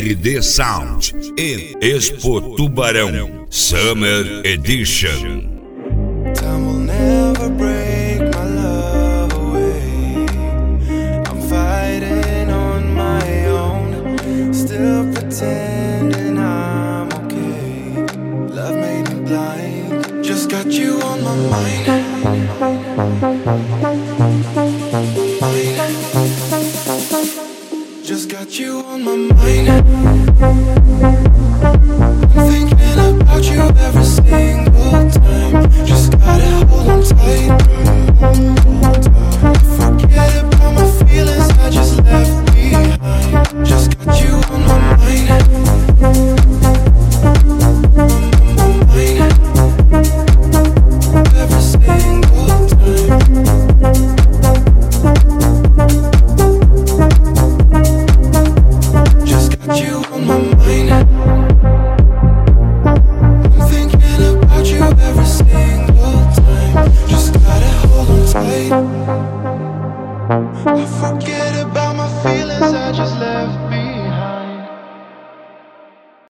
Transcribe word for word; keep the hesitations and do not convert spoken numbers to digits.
R D Sound em Expo Tubarão Summer Edition. Time will never break my love away. I'm fighting on my own, still pretending I'm okay. Love made me blind, just got you on my mind. Just got you on my mind. I'm thinking about you every single time. Just gotta hold on tight. Forget about my feelings I just left behind. Just got you on my mind. On my mind. Every single time. Just got you on my mind. I'm thinking about you every single time. Just gotta hold on tight. I forget